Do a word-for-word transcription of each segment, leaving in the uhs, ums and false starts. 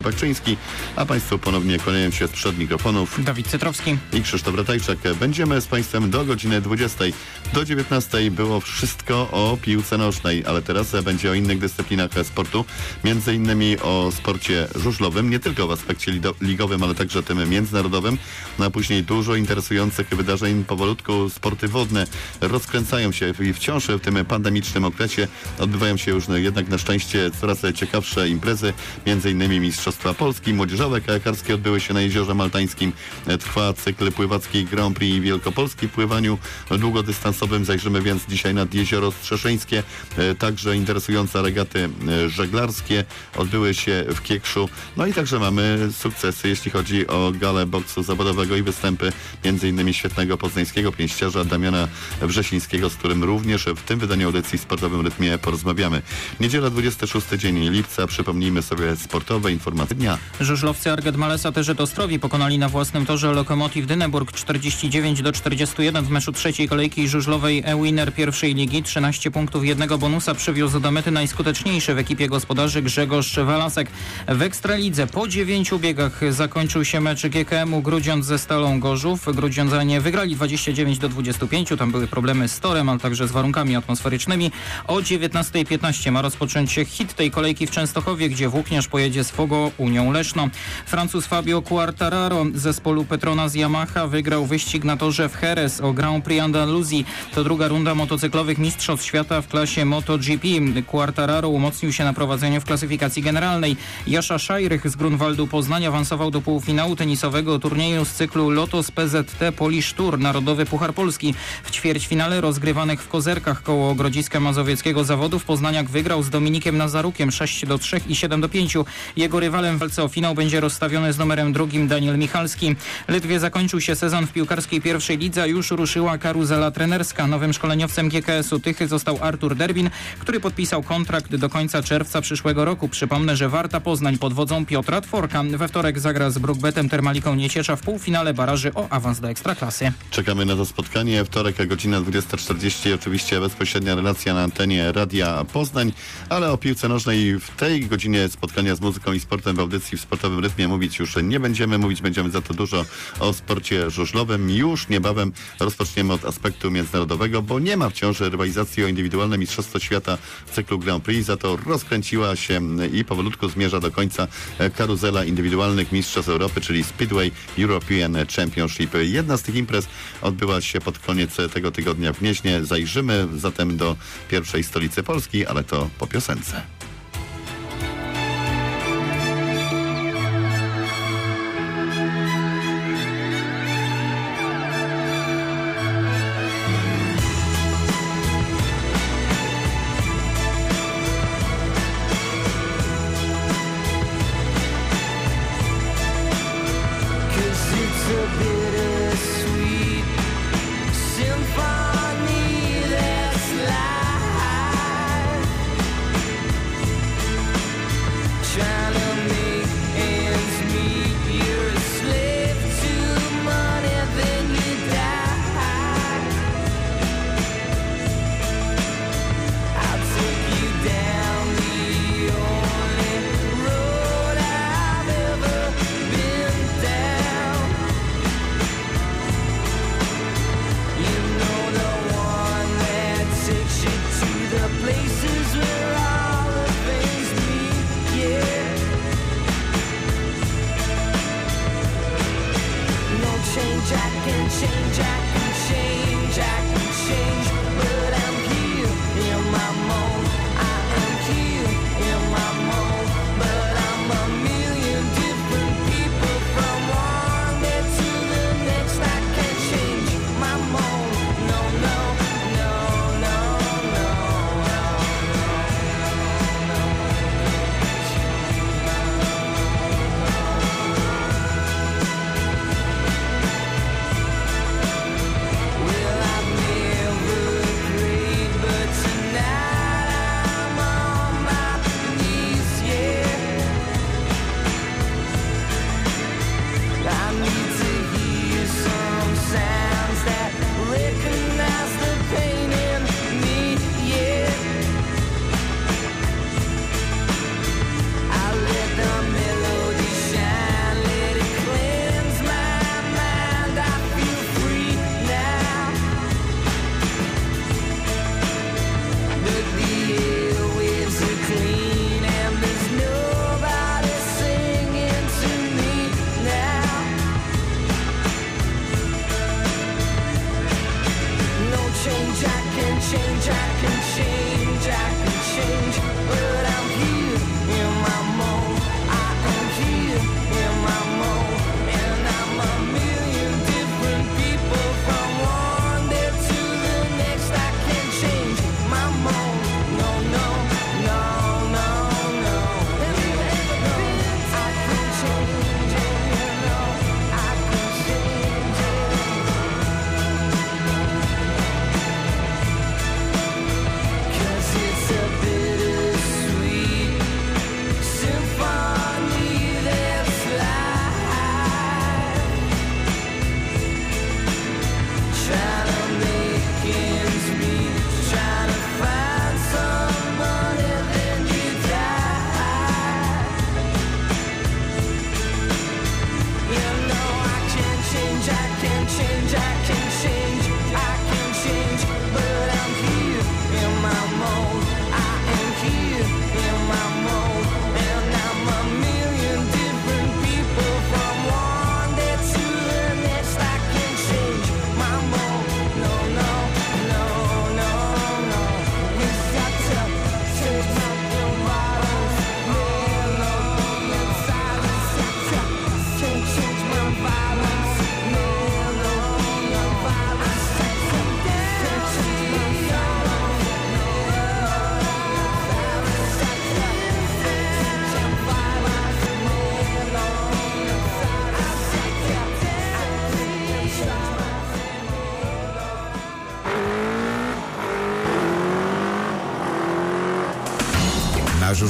Bakczyński, a Państwu ponownie kłaniają się sprzed mikrofonów Dawid Cytrowski i Krzysztof Ratajczak. Będziemy z Państwem do godziny dwudziestej. Do dziewiętnastej było wszystko o piłce nożnej, ale teraz będzie o innych dyscyplinach sportu, między innymi o sporcie żużlowym, nie tylko w aspekcie ligowym, ale także tym międzynarodowym. No a później dużo interesujących wydarzeń. Powolutku sporty wodne rozkręcają się i wciąż w tym pandemicznym okresie odbywają się już jednak na szczęście coraz ciekawsze imprezy, między innymi Mistrzostwa Polski, młodzieżowe kajakarskie odbyły się na Jeziorze Maltańskim. Trwa cykl pływacki Grand Prix Wielkopolski w pływaniu długodystansowym. Zajrzymy więc dzisiaj nad Jezioro Strzeszeńskie. Także interesujące regaty żeglarskie odbyły się w Kiekszu. No i także mamy sukcesy, jeśli chodzi o galę boksu zawodowego i występy między innymi świetnego poznańskiego pięściarza Damiana Wrzesińskiego, z którym również w tym wydaniu audycji w Sportowym Rytmie porozmawiamy. Niedziela, dwudziesty szósty dzień lipca. Przypomnijmy sobie sportowe informacje dnia. Żużlowcy Arget Malesa Terzyt Ostrowi pokonali na własnym torze Lokomotiv Dyneburg czterdzieści dziewięć do czterdziestu jeden w meczu trzeciej kolejki żużlowej e-winner pierwszej ligi. trzynaście punktów, jednego bonusa przywiózł do mety najskuteczniejszy w ekipie gospodarzy Grzegorz Walasek. W Ekstralidze po dziewięciu biegach zakończył się mecz G K M-u Grudziądz ze Stalą Gorzów. Grudziądzanie wygrali dwadzieścia dziewięć do dwudziestu pięciu. Tam były problemy z torem, ale także z warunkami atmosferycznymi. O dziewiętnasta piętnaście ma rozpocząć się hit tej kolejki w Częstochowie, gdzie włókniarz pojedzie z Fogo Unią Leszno. Francuz Fabio Quartararo z zespołu Petronas Yamaha wygrał wyścig na torze w Jerez o Grand Prix Andaluzji. To druga runda motocyklowych mistrzostw świata w klasie MotoGP. Quartararo umocnił się na prowadzeniu w klasyfikacji generalnej. Jasza Szajrych z Grunwaldu Poznań awansował do półfinału tenisowego turnieju z cyklu Lotos P Z T Polish Tour Narodowy Puchar Polski. W ćwierćfinale rozgrywanych w Kozerkach koło Grodziska Mazowieckiego zawodów Poznaniak wygrał z Dominikiem Nazarukiem sześć do trzech i siedem do pięciu. Jego rywalem w walce o finał będzie rozstawiony z numerem drugim Daniel Michalski. Ledwie zakończył się sezon w piłkarskiej pierwszej lidze, a już ruszyła karuzela trenerska. Nowym szkoleniowcem G K S-u Tychy został Artur Derbin, który podpisał kontrakt do końca czerwca przyszłego roku. Przypomnę, że Warta Poznań pod wodzą Piotra Tworka we wtorek zagra z Brukbetem Termaliką Nieciecza w półfinale baraży o awans do Ekstraklasy. Czekamy na to spotkanie. Wtorek, godzina dwudziesta czterdzieści. Oczywiście bezpośrednia relacja na antenie Radia Poznań, ale o piłce nożnej w tej godzinie spotkania z muzyką i sportem w audycji w Sportowym Rytmie mówić już nie będziemy. Mówić będziemy za to dużo o sporcie żużlowym. Już niebawem rozpoczniemy od aspektu międzynarodowego, bo nie ma wciąż rywalizacji o indywidualne Mistrzostwo Świata w cyklu Grand Prix. Za to rozkręciła się i powolutku zmierza do końca karuzela indywidualnych Mistrzostw Europy, czyli Speedway European Championship. Jedna z tych imprez odbyła się pod koniec tego tygodnia w Gnieźnie. Zajrzymy zatem do pierwszej stolicy Polski, ale to po piosence.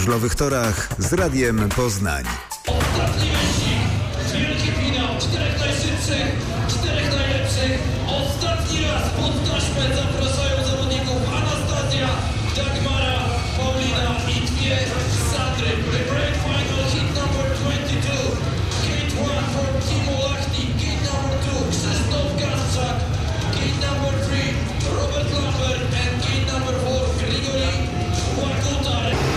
żużlowych torach z Radiem Poznań. Ostatni wyścig, wielki finał, czterech najszybszych, czterech najlepszych. Ostatni raz pod taśmę zapraszają zawodników Anastazja, Dagmara, Paulina i dwie Sandry. The grand final, hit number twenty-two. Gate one for Timo Lachny, gate number two, Krzysztof Gasprzak, gate number three, Robert Lambert and gate number four, Grigori Łaguta.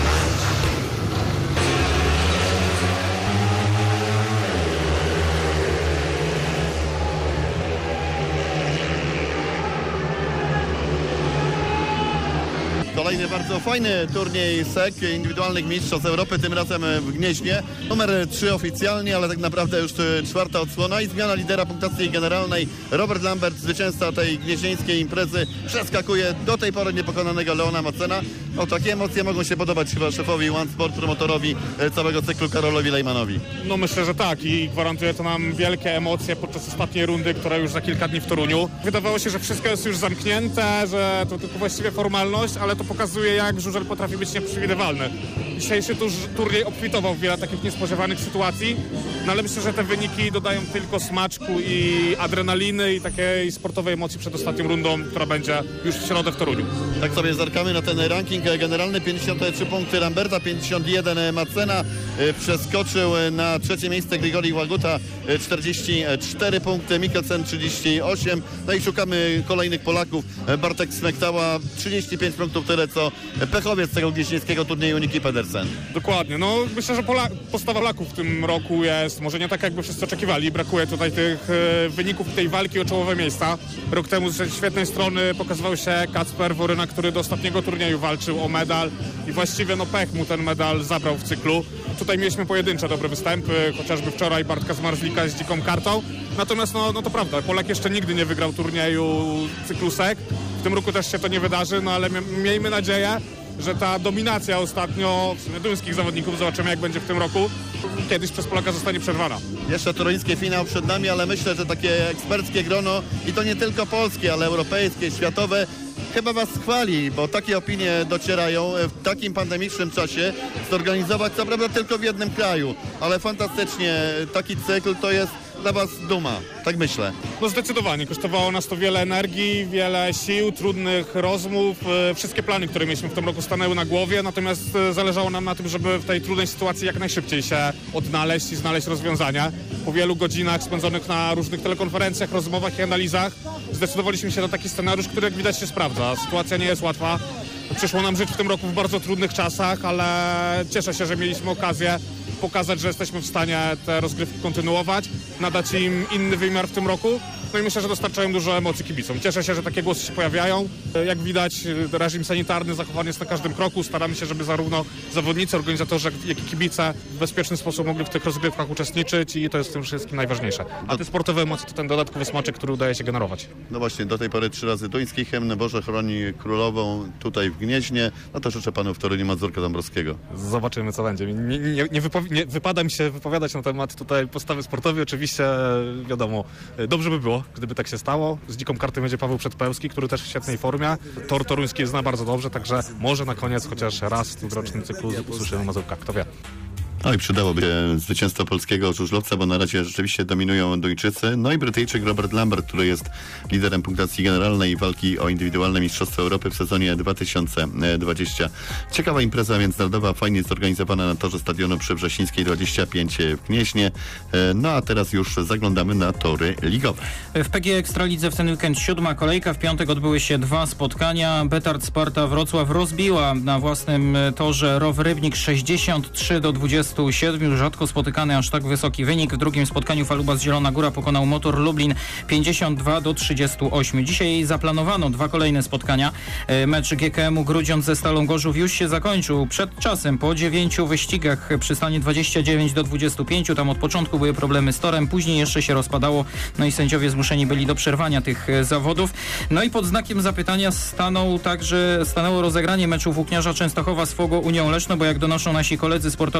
Kolejny bardzo fajny turniej S E K indywidualnych mistrzostw Europy, tym razem w Gnieźnie. Numer trzy oficjalnie, ale tak naprawdę już czwarta odsłona i zmiana lidera punktacji generalnej. Robert Lambert, zwycięzca tej gnieźnieńskiej imprezy, przeskakuje do tej pory niepokonanego Leona Macena. O, takie emocje mogą się podobać chyba szefowi One Sport, promotorowi całego cyklu Karolowi Lejmanowi. No myślę, że tak i gwarantuje to nam wielkie emocje podczas ostatniej rundy, która już za kilka dni w Toruniu. Wydawało się, że wszystko jest już zamknięte, że to tylko właściwie formalność, ale to pokazuje, jak żużel potrafi być nieprzewidywalny. Dzisiejszy tuż, turniej obfitował w wiele takich niespodziewanych sytuacji, no ale myślę, że te wyniki dodają tylko smaczku i adrenaliny i takiej sportowej emocji przed ostatnią rundą, która będzie już w środę w Toruniu. Tak sobie zerkamy na ten ranking generalny. pięćdziesiąt trzy punkty Lamberta, pięćdziesiąt jeden Macena. Przeskoczył na trzecie miejsce Grigori Łaguta, czterdzieści cztery punkty, Mikkelsen trzydzieści osiem. No i szukamy kolejnych Polaków. Bartek Smektała trzydzieści pięć punktów, tyle co pechowiec tego gnieźnieńskiego turnieju Niki Pedersen. Dokładnie. No myślę, że Pola- postawa Polaków w tym roku jest może nie tak, jakby wszyscy oczekiwali. Brakuje tutaj tych e, wyników tej walki o czołowe miejsca. Rok temu z świetnej strony pokazywał się Kacper Woryna, który do ostatniego turnieju walczył o medal i właściwie no pech mu ten medal zabrał w cyklu. Tutaj mieliśmy pojedyncze dobre występy, chociażby wczoraj Bartka Zmarzlika z dziką kartą. Natomiast no, no to prawda, Polak jeszcze nigdy nie wygrał turnieju cyklu S E K. W tym roku też się to nie wydarzy, no ale miejmy nadzieję, że ta dominacja ostatnio w sumie duńskich zawodników, zobaczymy jak będzie w tym roku, kiedyś przez Polaka zostanie przerwana. Jeszcze toruński finał przed nami, ale myślę, że takie eksperckie grono i to nie tylko polskie, ale europejskie, światowe, chyba was chwali, bo takie opinie docierają w takim pandemicznym czasie zorganizować co prawda tylko w jednym kraju, ale fantastycznie taki cykl to jest dla was duma, tak myślę. No zdecydowanie, kosztowało nas to wiele energii, wiele sił, trudnych rozmów, wszystkie plany, które mieliśmy w tym roku stanęły na głowie, natomiast zależało nam na tym, żeby w tej trudnej sytuacji jak najszybciej się odnaleźć i znaleźć rozwiązania. Po wielu godzinach spędzonych na różnych telekonferencjach, rozmowach i analizach zdecydowaliśmy się na taki scenariusz, który jak widać się sprawdza. Sytuacja nie jest łatwa. Przyszło nam żyć w tym roku w bardzo trudnych czasach, ale cieszę się, że mieliśmy okazję pokazać, że jesteśmy w stanie te rozgrywki kontynuować, nadać im inny wymiar w tym roku. No i myślę, że dostarczają dużo emocji kibicom. Cieszę się, że takie głosy się pojawiają. Jak widać, reżim sanitarny zachowany jest na każdym kroku. Staramy się, żeby zarówno zawodnicy, organizatorzy, jak i kibice w bezpieczny sposób mogli w tych rozgrywkach uczestniczyć i to jest w tym wszystkim najważniejsze. A te sportowe emocje to ten dodatkowy smaczek, który udaje się generować. No właśnie, do tej pory trzy razy duński hymn, Boże chroni królową tutaj w Gnieźnie. No to życzę panu w Toruniu Mazurka Dąbrowskiego. Zobaczymy, co będzie. Nie, nie, nie, wypowi- nie wypada mi się wypowiadać na temat tutaj postawy sportowej. Oczywiście, wiadomo, dobrze by było, gdyby tak się stało. Z dziką kartą będzie Paweł Przedpełski, który też w świetnej formie. Tor toruński zna bardzo dobrze, także może na koniec chociaż raz w tym rocznym cyklu usłyszymy Mazurka. Kto wie. No i przydałoby się zwycięstwo polskiego żużlowca, bo na razie rzeczywiście dominują Duńczycy. No i Brytyjczyk Robert Lambert, który jest liderem punktacji generalnej walki o indywidualne Mistrzostwo Europy w sezonie dwa tysiące dwudziestym. Ciekawa impreza międzynarodowa, fajnie zorganizowana na torze stadionu Przewrzesińskiej dwadzieścia pięć w Gnieźnie. No a teraz już zaglądamy na tory ligowe. W P G Ekstralidze w ten weekend siódma kolejka. W piątek odbyły się dwa spotkania. Betard Sparta Wrocław rozbiła na własnym torze Row Rybnik sześćdziesiąt trzy do dwudziestu siedmiu. Rzadko spotykany aż tak wysoki wynik. W drugim spotkaniu Falubas Zielona Góra pokonał Motor Lublin pięćdziesiąt dwa do trzydziestu ośmiu. Dzisiaj zaplanowano dwa kolejne spotkania. Mecz G K M-u Grudziądz ze Stalą Gorzów już się zakończył przed czasem. Po dziewięciu wyścigach przy stanie dwadzieścia dziewięć do dwudziestu pięciu. Tam od początku były problemy z torem, później jeszcze się rozpadało. No i sędziowie zmuszeni byli do przerwania tych zawodów. No i pod znakiem zapytania stanął także, stanęło rozegranie meczu Włókniarza Częstochowa z Fogo Unią Leszno, bo jak donoszą nasi koledzy z portalu sportowego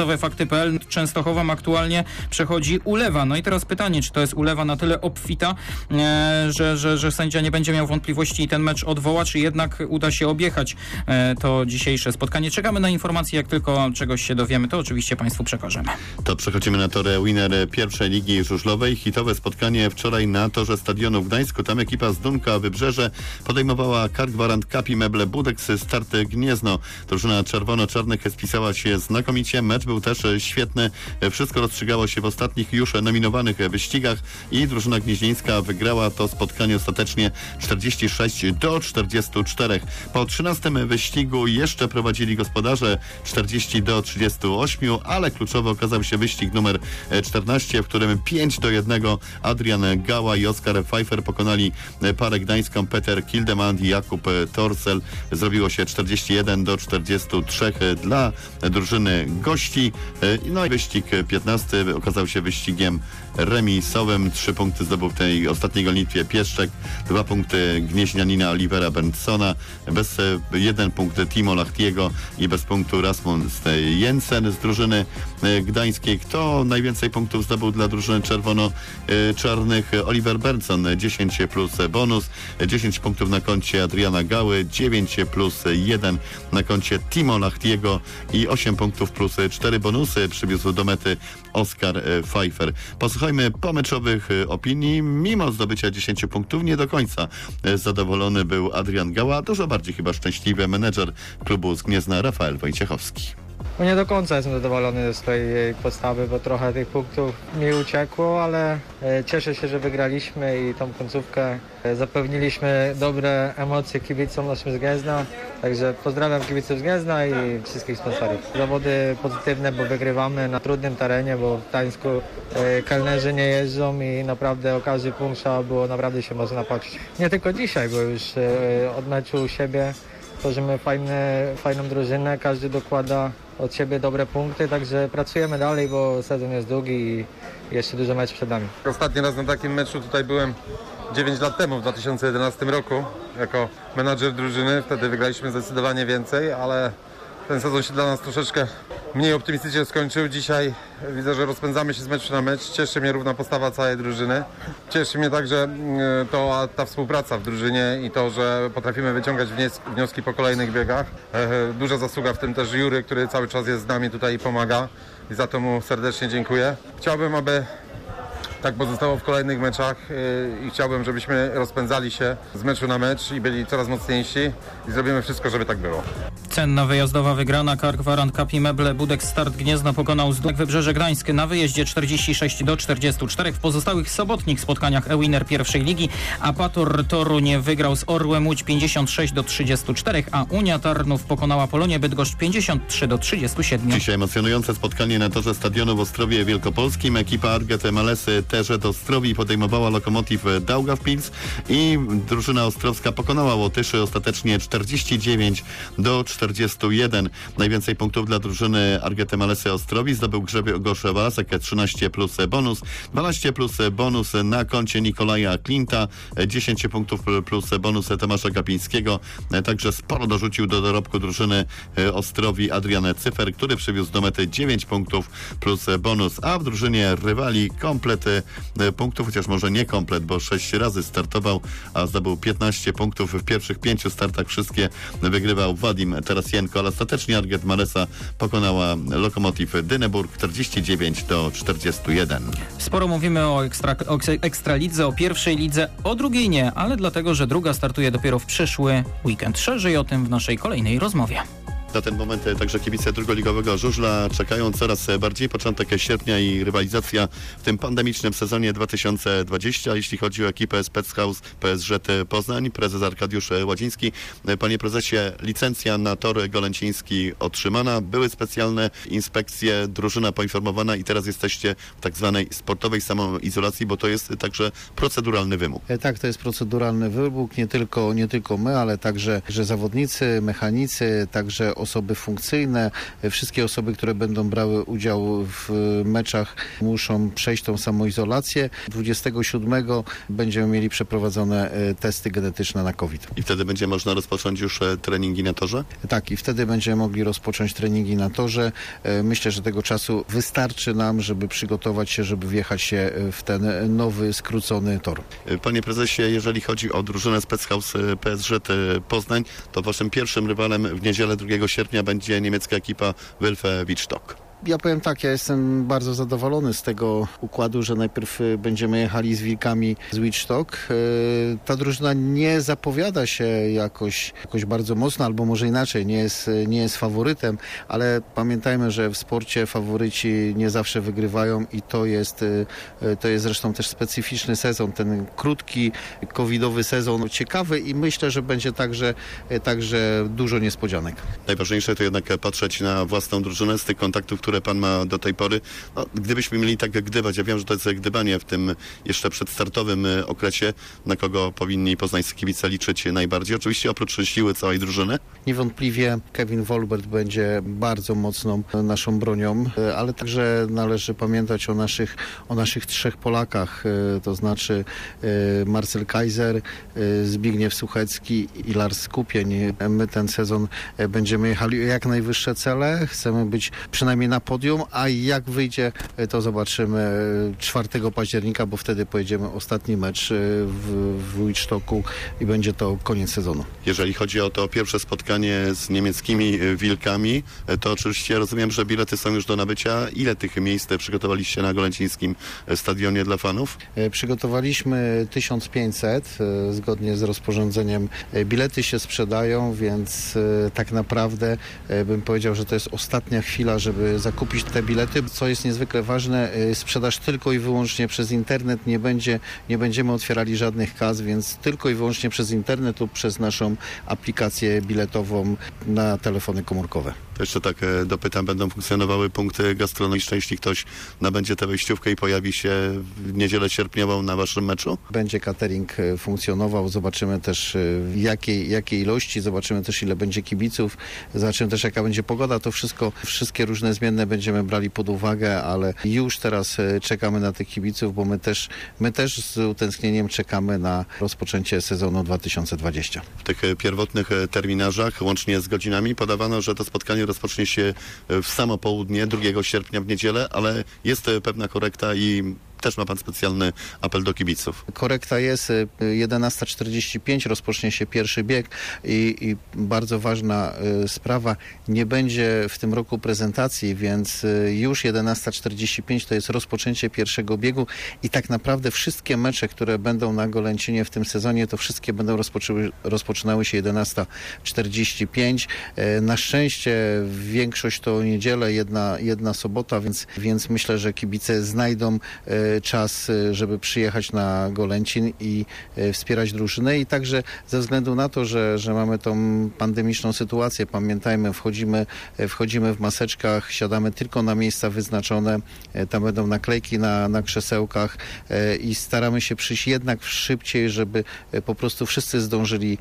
sportowe fakty kropka p l. Częstochową aktualnie przechodzi ulewa. No i teraz pytanie, czy to jest ulewa na tyle obfita, e, że, że, że sędzia nie będzie miał wątpliwości i ten mecz odwoła, czy jednak uda się objechać e, to dzisiejsze spotkanie. Czekamy na informacje, jak tylko czegoś się dowiemy, to oczywiście Państwu przekażemy. To przechodzimy na torę Winner pierwszej ligi żużlowej. Hitowe spotkanie wczoraj na torze stadionu w Gdańsku. Tam ekipa z Dunka Wybrzeże podejmowała Kark Warant Cup i Meble Budex Start Gniezno. Drużyna czerwono-czarnych spisała się znakomicie. Mecz był też świetny. Wszystko rozstrzygało się w ostatnich już nominowanych wyścigach i drużyna gnieźnieńska wygrała to spotkanie ostatecznie czterdzieści sześć do czterdziestu czterech. Po trzynastym wyścigu jeszcze prowadzili gospodarze czterdzieści do trzydziestu ośmiu, ale kluczowy okazał się wyścig numer czternaście, w którym pięć do jednego Adrian Gała i Oskar Pfeiffer pokonali parę gdańską. Peter Kildemand i Jakub Torsel. Zrobiło się czterdzieści jeden do czterdziestu trzech dla drużyny gości. No i wyścig piętnasty okazał się wyścigiem remisowym. Trzy punkty zdobył w tej ostatniej gonitwie Pieszczek, dwa punkty gnieźnianina Olivera Berntsona, bez jeden punkt Timo Lachtiego i bez punktu Rasmus Jensen z drużyny gdańskiej. Kto najwięcej punktów zdobył dla drużyny czerwono-czarnych? Oliver Berntson, dziesięć plus bonus, dziesięć punktów na koncie Adriana Gały, dziewięć plus jeden na koncie Timo Lachtiego i osiem punktów plus cztery bonusy przywiózł do mety Oskar Pfeiffer. Posłuchajmy pomeczowych opinii. Mimo zdobycia dziesięciu punktów nie do końca zadowolony był Adrian Gała. Dużo bardziej chyba szczęśliwy menedżer klubu z Gniezna Rafael Wojciechowski. No nie do końca jestem zadowolony ze swojej postawy, bo trochę tych punktów mi uciekło, ale cieszę się, że wygraliśmy i tą końcówkę zapewniliśmy dobre emocje kibicom naszym z Gniezna. Także pozdrawiam kibiców z Gniezna i wszystkich sponsorów. Zawody pozytywne, bo wygrywamy na trudnym terenie, bo w Gdańsku kelnerzy nie jeżdżą i naprawdę o każdy punkt trzeba było naprawdę się można patrzeć. Nie tylko dzisiaj, bo już od meczu u siebie tworzymy fajne, fajną drużynę, każdy dokłada od siebie dobre punkty, także pracujemy dalej, bo sezon jest długi i jeszcze dużo meczów przed nami. Ostatni raz na takim meczu tutaj byłem dziewięć lat temu, w dwa tysiące jedenastym roku, jako menadżer drużyny. Wtedy wygraliśmy zdecydowanie więcej, ale ten sezon się dla nas troszeczkę mniej optymistycznie skończył. Dzisiaj widzę, że rozpędzamy się z meczu na mecz. Cieszy mnie równa postawa całej drużyny. Cieszy mnie także to, ta współpraca w drużynie i to, że potrafimy wyciągać wnioski po kolejnych biegach. Duża zasługa w tym też Jury, który cały czas jest z nami tutaj i pomaga. I za to mu serdecznie dziękuję. Chciałbym, aby tak pozostało w kolejnych meczach i chciałbym, żebyśmy rozpędzali się z meczu na mecz i byli coraz mocniejsi i zrobimy wszystko, żeby tak było. Cenna wyjazdowa wygrana. Kark Warant Cup i Meble Budex Start Gniezno pokonał Zduk Wybrzeże Gdańskie na wyjeździe czterdzieści sześć do czterdziestu czterech. W pozostałych sobotnich spotkaniach e-Winner pierwszej ligi Apator Toruń wygrał z Orłem Łódź pięćdziesiąt sześć do trzydziestu czterech, a Unia Tarnów pokonała Polonię Bydgoszcz pięćdziesiąt trzy do trzydziestu siedmiu. Dzisiaj emocjonujące spotkanie na torze stadionu w Ostrowie Wielkopolskim. Ekipa Arget Malesy Terze do Ostrowi podejmowała Lokomotiv Daugavpils i drużyna ostrowska pokonała Łotyszy ostatecznie czterdzieści dziewięć do czterdziestu jeden. Najwięcej punktów dla drużyny Arget Malesy Ostrowi zdobył Grzegorz Walasek, trzynaście plus bonus, dwanaście plus bonus na koncie Nikolaja Klinta, dziesięć punktów plus bonus Tomasza Gapińskiego. Także sporo dorzucił do dorobku drużyny Ostrowi Adrian Cyfer, który przywiózł do mety dziewięć punktów plus bonus, a w drużynie rywali komplet punktów, chociaż może nie komplet, bo sześć razy startował, a zdobył piętnaście punktów w pierwszych pięciu startach. Wszystkie wygrywał Wadim Tarasienko, ale ostatecznie Arget Malesa pokonała Lokomotiv Dyneburg czterdzieści dziewięć do czterdziestu jeden. Sporo mówimy o, ekstra, o ekstralidze, o pierwszej lidze, o drugiej nie, ale dlatego, że druga startuje dopiero w przyszły weekend. Szerzej o tym w naszej kolejnej rozmowie. Na ten moment także kibice drugoligowego żużla czekają coraz bardziej. Początek sierpnia i rywalizacja w tym pandemicznym sezonie dwa tysiące dwudziestym. Jeśli chodzi o ekipę Spechouse P S Z Poznań, prezes Arkadiusz Ładziński. Panie prezesie, licencja na tor golęciński otrzymana. Były specjalne inspekcje, drużyna poinformowana i teraz jesteście w tak zwanej sportowej samoizolacji, bo to jest także proceduralny wymóg. Tak, to jest proceduralny wymóg. Nie tylko, nie tylko my, ale także że zawodnicy, mechanicy, także osoby funkcyjne, wszystkie osoby, które będą brały udział w meczach, muszą przejść tą samoizolację. dwudziestego siódmego będziemy mieli przeprowadzone testy genetyczne na COVID. I wtedy będzie można rozpocząć już treningi na torze? Tak, i wtedy będziemy mogli rozpocząć treningi na torze. Myślę, że tego czasu wystarczy nam, żeby przygotować się, żeby wjechać się w ten nowy, skrócony tor. Panie prezesie, jeżeli chodzi o drużynę Specchaus P S Z Poznań, to waszym pierwszym rywalem w niedzielę drugiego sierpnia będzie niemiecka ekipa Wölfe Wittstock. Ja powiem tak, ja jestem bardzo zadowolony z tego układu, że najpierw będziemy jechali z Wilkami z Wittstock. Ta drużyna nie zapowiada się jakoś, jakoś bardzo mocno, albo może inaczej, nie jest, nie jest faworytem, ale pamiętajmy, że w sporcie faworyci nie zawsze wygrywają i to jest, to jest zresztą też specyficzny sezon, ten krótki, covidowy sezon, ciekawy i myślę, że będzie także, także dużo niespodzianek. Najważniejsze to jednak patrzeć na własną drużynę z tych kontaktów, które pan ma do tej pory. No, gdybyśmy mieli tak gdybać, ja wiem, że to jest gdybanie w tym jeszcze przedstartowym okresie, na kogo powinni poznańscy kibice liczyć najbardziej. Oczywiście oprócz siły całej drużyny. Niewątpliwie Kevin Wolbert będzie bardzo mocną naszą bronią, ale także należy pamiętać o naszych, o naszych trzech Polakach, to znaczy Marcel Kaiser, Zbigniew Suchecki i Lars Kupień. My ten sezon będziemy jechali o jak najwyższe cele. Chcemy być przynajmniej na podium, a jak wyjdzie, to zobaczymy czwartego października, bo wtedy pojedziemy ostatni mecz w, w Wittstocku i będzie to koniec sezonu. Jeżeli chodzi o to pierwsze spotkanie z niemieckimi Wilkami, to oczywiście rozumiem, że bilety są już do nabycia. Ile tych miejsc przygotowaliście na Golęcińskim stadionie dla fanów? Przygotowaliśmy tysiąc pięćset zgodnie z rozporządzeniem. Bilety się sprzedają, więc tak naprawdę bym powiedział, że to jest ostatnia chwila, żeby zakupić te bilety. Co jest niezwykle ważne, sprzedaż tylko i wyłącznie przez internet, nie będzie, nie będziemy otwierali żadnych kas, więc tylko i wyłącznie przez internet lub przez naszą aplikację biletową na telefony komórkowe. To jeszcze tak dopytam, będą funkcjonowały punkty gastronomiczne, jeśli ktoś nabędzie tę wejściówkę i pojawi się w niedzielę sierpniową na waszym meczu? Będzie catering funkcjonował, zobaczymy też w jakiej, jakiej ilości, zobaczymy też ile będzie kibiców, zobaczymy też jaka będzie pogoda, to wszystko, wszystkie różne zmienne będziemy brali pod uwagę, ale już teraz czekamy na tych kibiców, bo my też, my też z utęsknieniem czekamy na rozpoczęcie sezonu dwa tysiące dwudziestego. W tych pierwotnych terminarzach, łącznie z godzinami, podawano, że to spotkanie rozpocznie się w samo południe drugiego sierpnia w niedzielę, ale jest pewna korekta i też ma pan specjalny apel do kibiców. Korekta jest, jedenasta czterdzieści pięć rozpocznie się pierwszy bieg i, i bardzo ważna y, sprawa, nie będzie w tym roku prezentacji, więc y, już jedenasta czterdzieści pięć to jest rozpoczęcie pierwszego biegu i tak naprawdę wszystkie mecze, które będą na Golęcinie w tym sezonie, to wszystkie będą rozpoczęły, rozpoczynały się jedenasta czterdzieści pięć. Y, na szczęście większość to niedzielę, jedna, jedna sobota, więc, więc myślę, że kibice znajdą y, czas, żeby przyjechać na Golęcin i wspierać drużynę i także ze względu na to, że, że mamy tą pandemiczną sytuację, pamiętajmy, wchodzimy, wchodzimy w maseczkach, siadamy tylko na miejsca wyznaczone, tam będą naklejki na, na krzesełkach i staramy się przyjść jednak szybciej, żeby po prostu wszyscy zdążyli.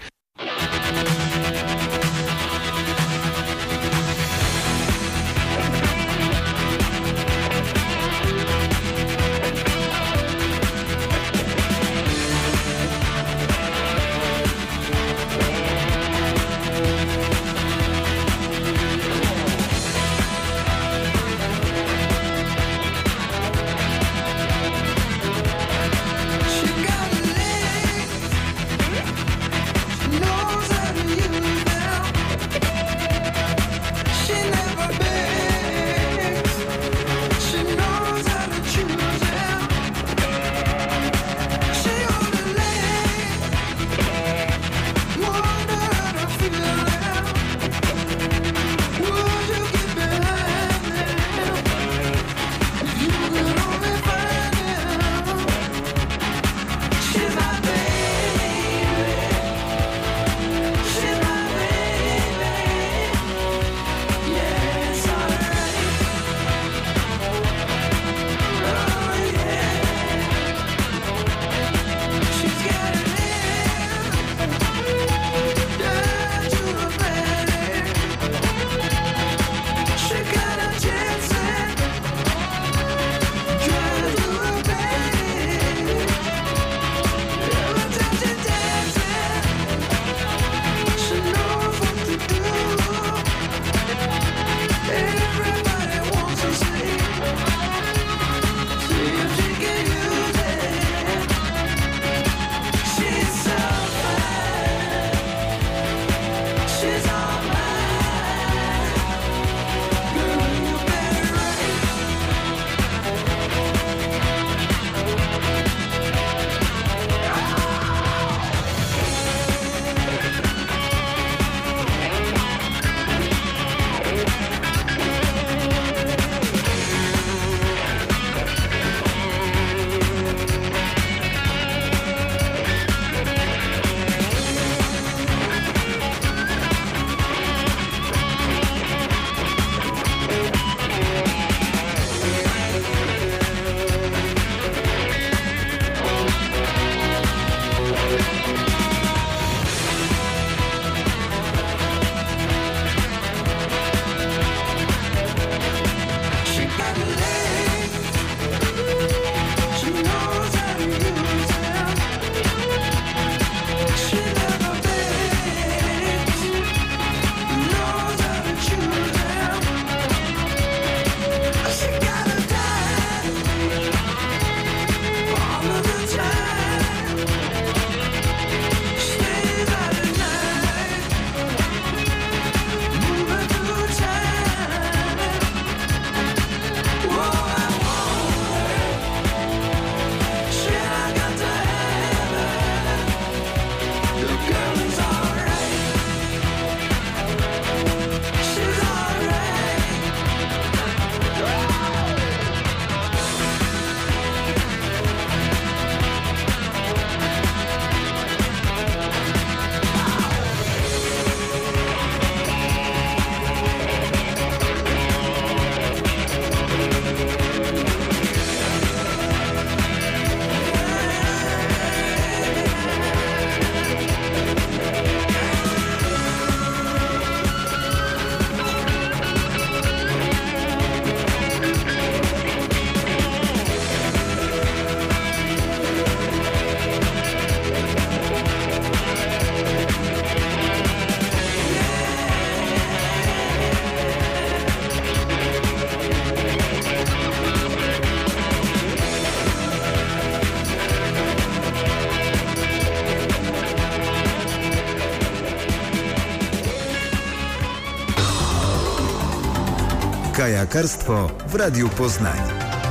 Kajakarstwo w Radiu Poznań.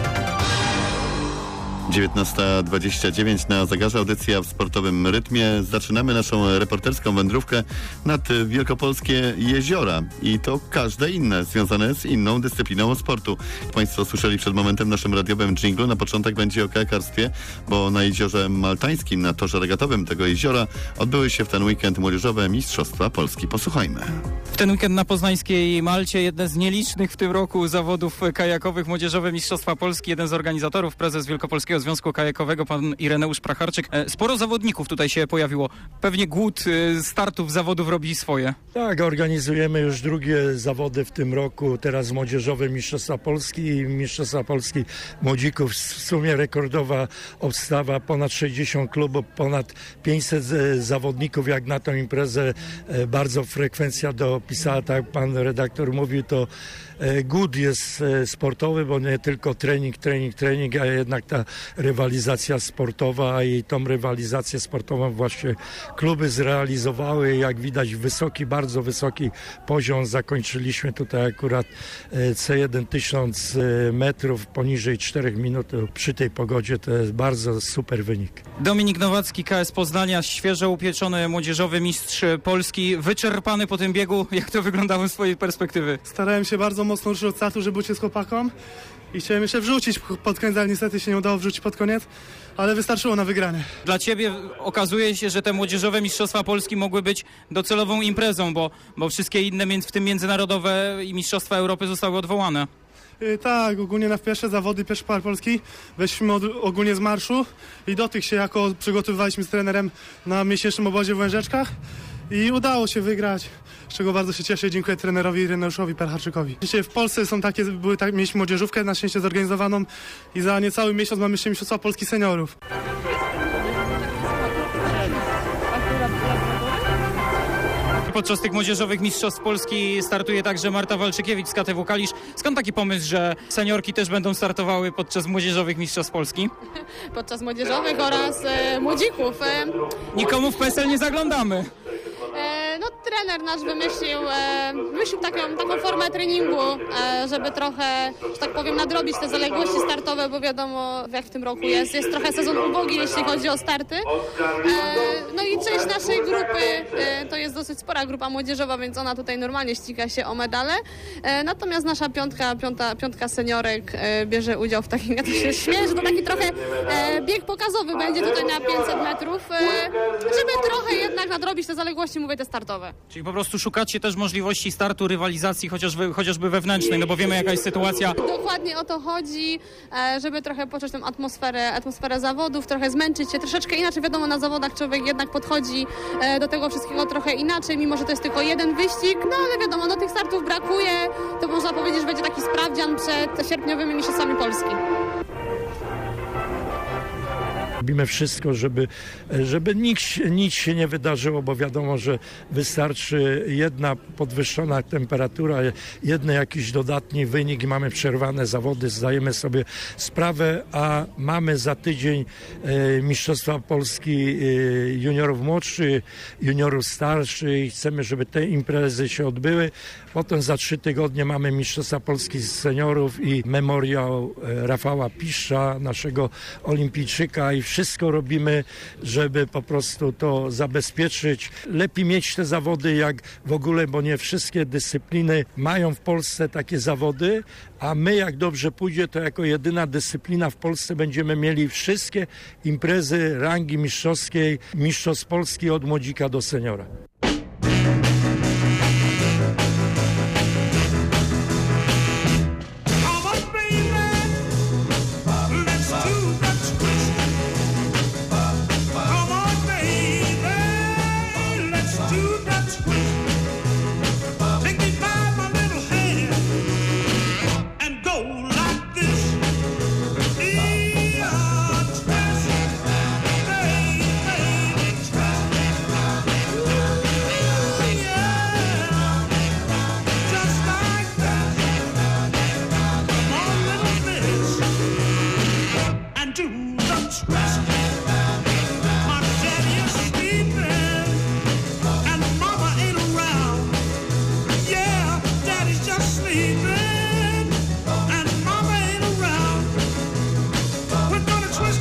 dziewiętnasta dwadzieścia dziewięć na zegarze, audycja w sportowym rytmie. Zaczynamy naszą reporterską wędrówkę nad wielkopolskie jeziora i to każde inne, związane z inną dyscypliną sportu. Jak Państwo słyszeli przed momentem w naszym radiowym dżinglu, na początek będzie o kajakarstwie, bo na jeziorze maltańskim, na torze regatowym tego jeziora odbyły się w ten weekend młodzieżowe Mistrzostwa Polski. Posłuchajmy. W ten weekend na poznańskiej Malcie jedne z nielicznych w tym roku zawodów kajakowych, młodzieżowe Mistrzostwa Polski. Jeden z organizatorów, prezes Wielkopolskiego Związku Kajakowego, pan Ireneusz Pracharczyk. Sporo zawodników tutaj się pojawiło. Pewnie głód startów zawodów robi swoje. Tak, organizujemy już drugie zawody w tym roku. Teraz młodzieżowe Mistrzostwa Polski i Mistrzostwa Polski Młodzików. W sumie rekordowa obstawa, ponad sześćdziesiąt klubów, ponad pięćset zawodników. Jak na tą imprezę bardzo frekwencja dopisała, tak jak pan redaktor mówił, to głód jest sportowy, bo nie tylko trening, trening, trening, a jednak ta rywalizacja sportowa i tą rywalizację sportową właśnie kluby zrealizowały. Jak widać wysoki, bardzo wysoki poziom. Zakończyliśmy tutaj akurat C jeden tysiąc metrów poniżej czterech minut. Przy tej pogodzie to jest bardzo super wynik. Dominik Nowacki, K S Poznania, świeżo upieczony młodzieżowy mistrz Polski, wyczerpany po tym biegu. Jak to wyglądało z swojej perspektywy? Starałem się bardzo mocno ruszyć od startu, żeby uciec chłopakom i chciałem jeszcze wrzucić pod koniec, ale niestety się nie udało wrzucić pod koniec, ale wystarczyło na wygranie. Dla Ciebie okazuje się, że te młodzieżowe Mistrzostwa Polski mogły być docelową imprezą, bo, bo wszystkie inne, w tym międzynarodowe i Mistrzostwa Europy, zostały odwołane. Yy, tak, ogólnie na pierwsze zawody, pierwszy Puchar Polski weszliśmy od, ogólnie z marszu i do tych się jako przygotowywaliśmy z trenerem na miesięcznym obozie w Łężeczkach i udało się wygrać, z czego bardzo się cieszę. Dziękuję trenerowi Ireneuszowi Pracharczykowi. Dzisiaj w Polsce są takie, były tak, mieliśmy młodzieżówkę na szczęście zorganizowaną i za niecały miesiąc mamy jeszcze Mistrzostwa Polski seniorów. Podczas tych młodzieżowych Mistrzostw Polski startuje także Marta Walczykiewicz z K T W Kalisz. Skąd taki pomysł, że seniorki też będą startowały podczas młodzieżowych Mistrzostw Polski? Podczas młodzieżowych oraz e, młodzików. E. Nikomu w P S L nie zaglądamy. E, no trener nasz wymyślił, e, wymyślił taką, taką formę treningu, e, żeby trochę, że tak powiem, nadrobić te zaległości startowe, bo wiadomo jak w tym roku jest. Jest trochę sezon ubogi, jeśli chodzi o starty. E, no i część naszej grupy, e, to jest dosyć spora grupa młodzieżowa, więc ona tutaj normalnie ściga się o medale. E, natomiast nasza piątka, piąta, piątka seniorek e, bierze udział w takim, ja to się śmieję, że to taki trochę e, bieg pokazowy będzie tutaj na pięćset metrów, e, żeby trochę jednak nadrobić te zaległości, mówię, te startowe. Czyli po prostu szukacie też możliwości startu, rywalizacji, chociażby, chociażby wewnętrznej, no bo wiemy jaka jest sytuacja. Dokładnie o to chodzi, żeby trochę poczuć tę atmosferę, atmosferę zawodów, trochę zmęczyć się, troszeczkę inaczej, wiadomo, na zawodach człowiek jednak podchodzi do tego wszystkiego trochę inaczej, mimo że to jest tylko jeden wyścig, no ale wiadomo, no tych startów brakuje, to można powiedzieć, że będzie taki sprawdzian przed sierpniowymi Mistrzostwami Polski. Robimy wszystko, żeby, żeby nic, nic się nie wydarzyło, bo wiadomo, że wystarczy jedna podwyższona temperatura, jeden jakiś dodatni wynik i mamy przerwane zawody, zdajemy sobie sprawę, a mamy za tydzień e, Mistrzostwa Polski e, juniorów młodszych, juniorów starszych i chcemy, żeby te imprezy się odbyły. Potem za trzy tygodnie mamy Mistrzostwa Polski seniorów i memoriał e, Rafała Piszcza, naszego olimpijczyka i wszystko robimy, żeby po prostu to zabezpieczyć. Lepiej mieć te zawody jak w ogóle, bo nie wszystkie dyscypliny mają w Polsce takie zawody, a my jak dobrze pójdzie, to jako jedyna dyscyplina w Polsce będziemy mieli wszystkie imprezy rangi mistrzowskiej, mistrzostw Polski od młodzika do seniora. Express,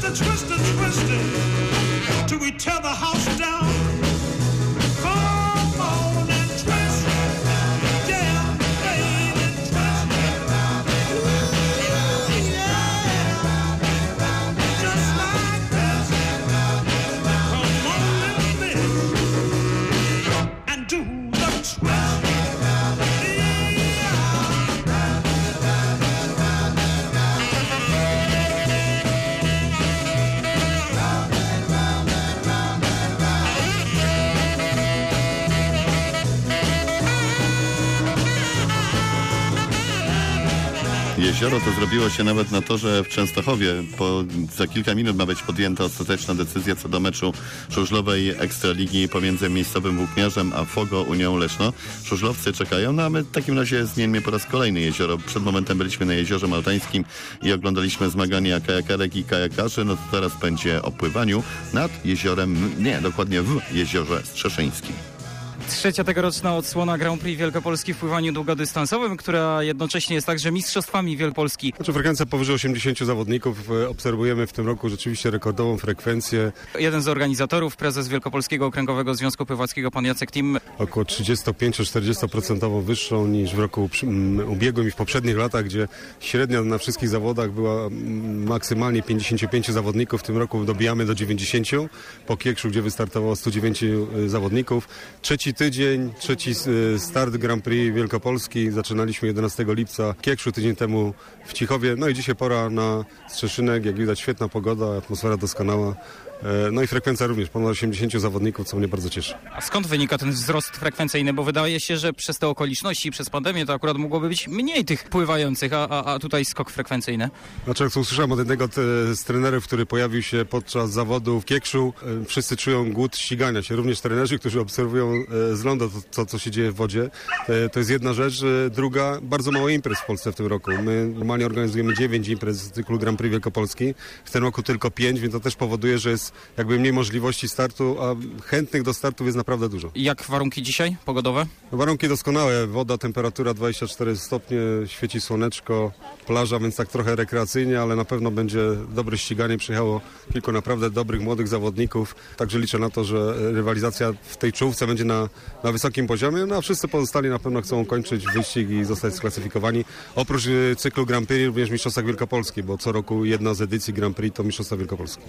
Jezioro to zrobiło się nawet na torze w Częstochowie. Po, za kilka minut ma być podjęta ostateczna decyzja co do meczu żużlowej Ekstraligi pomiędzy miejscowym Włókniarzem a Fogo Unią Leszno. Żużlowcy czekają, no a my w takim razie zmieńmy po raz kolejny jezioro. Przed momentem byliśmy na Jeziorze Maltańskim i oglądaliśmy zmagania kajakarek i kajakarzy. No to teraz będzie o pływaniu nad jeziorem, nie, dokładnie w Jeziorze Strzeszyńskim. Trzecia tegoroczna odsłona Grand Prix Wielkopolski w pływaniu długodystansowym, która jednocześnie jest także mistrzostwami Wielkopolski. Znaczy frekwencja powyżej osiemdziesięciu zawodników. Obserwujemy w tym roku rzeczywiście rekordową frekwencję. Jeden z organizatorów, prezes Wielkopolskiego Okręgowego Związku Pływackiego, pan Jacek Tim. Około trzydzieści pięć do czterdziestu procent wyższą niż w roku ubiegłym i w poprzednich latach, gdzie średnia na wszystkich zawodach była maksymalnie pięćdziesięciu pięciu zawodników. W tym roku dobijamy do dziewięćdziesięciu. Po Kiekszu, gdzie wystartowało stu dziewięciu zawodników. Trzeci tydzień, trzeci start Grand Prix Wielkopolski. Zaczynaliśmy jedenastego lipca w Kiekszu, tydzień temu w Cichowie. No i dzisiaj pora na Strzeszynek. Jak widać, świetna pogoda, atmosfera doskonała. No i frekwencja również, ponad osiemdziesięciu zawodników, co mnie bardzo cieszy. A skąd wynika ten wzrost frekwencyjny? Bo wydaje się, że przez te okoliczności, przez pandemię to akurat mogłoby być mniej tych pływających, a, a, a tutaj skok frekwencyjny. Znaczy, jak usłyszałem od jednego z trenerów, który pojawił się podczas zawodu w Kiekszu, wszyscy czują głód ścigania się, również trenerzy, którzy obserwują z lądu to, to co się dzieje w wodzie. To jest jedna rzecz. Druga, bardzo mało imprez w Polsce w tym roku. My normalnie organizujemy dziewięć imprez z cyklu Grand Prix Wielkopolski, w tym roku tylko pięć, więc to też powoduje, że jest jakby mniej możliwości startu, a chętnych do startów jest naprawdę dużo. Jak warunki dzisiaj pogodowe? Warunki doskonałe. Woda, temperatura dwadzieścia cztery stopnie, świeci słoneczko, plaża, więc tak trochę rekreacyjnie, ale na pewno będzie dobre ściganie. Przyjechało kilku naprawdę dobrych, młodych zawodników. Także liczę na to, że rywalizacja w tej czołówce będzie na, na wysokim poziomie, no a wszyscy pozostali na pewno chcą kończyć wyścig i zostać sklasyfikowani. Oprócz cyklu Grand Prix również Mistrzostwa Wielkopolski, bo co roku jedna z edycji Grand Prix to Mistrzostwa Wielkopolski.